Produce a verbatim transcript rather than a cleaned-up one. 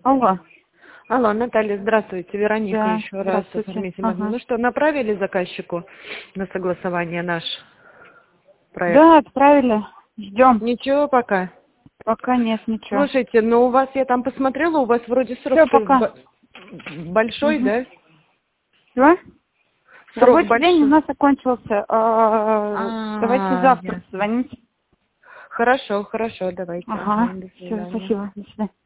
Алло. Алло, Наталья, здравствуйте. Вероника Да, еще раз. здравствуйте. Ага. Ну что, направили заказчику на согласование наш проект? Да, отправили. Ждем. Ничего пока? Пока нет ничего. Слушайте, ну у вас, я там посмотрела, у вас вроде срок Все, пока. б- большой, Угу. да? Что? Срок Рабочий день у большой? нас окончился. А, Давайте А, завтра ясно. звоните. Хорошо, хорошо, давайте. Ага. Ага, до Все, свидания. спасибо. До свидания.